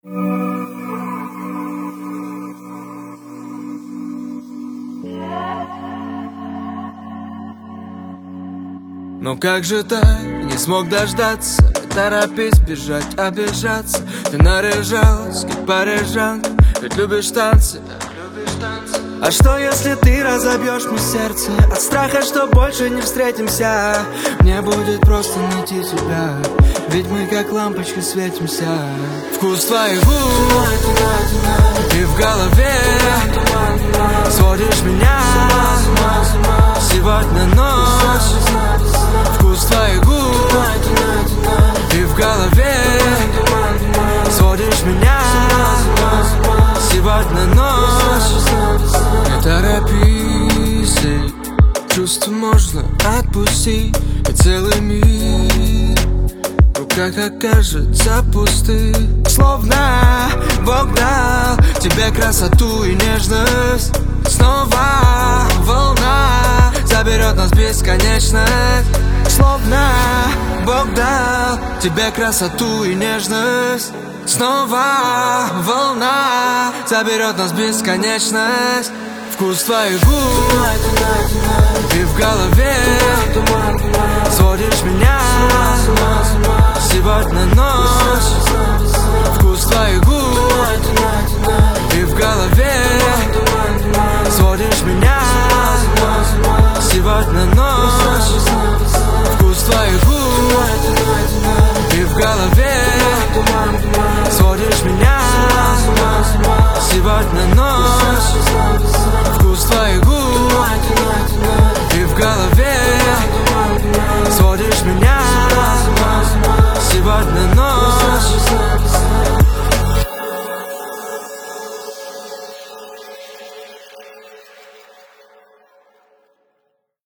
Но как же так, не смог дождаться? Не торопись бежать, обижаться. Ты наряжалась, как парижанка, ведь любишь танцы. А что если ты разобьешь мне сердце от страха, что больше не встретимся? Мне будет просто найти тебя, ведь мы как лампочка светимся. Вкус твоих губ и в голове сводишь меня сегодня ночь. Вкус твоих губ и в голове сводишь меня сегодня ночь. Не торопись, чувства можно отпустить, и целый мир в руках окажется пустым. Словно Бог дал тебе красоту и нежность. Снова волна заберет нас в бесконечность. Словно Бог дал тебе красоту и нежность. Снова волна заберет нас в бесконечность. Вкус твоих губ и в голове сводишь меня сегодня ночь. Вкус твоих губ и в голове сводишь меня сегодня ночь. Вкус твоих губ и в голове сводишь меня сегодня ночь.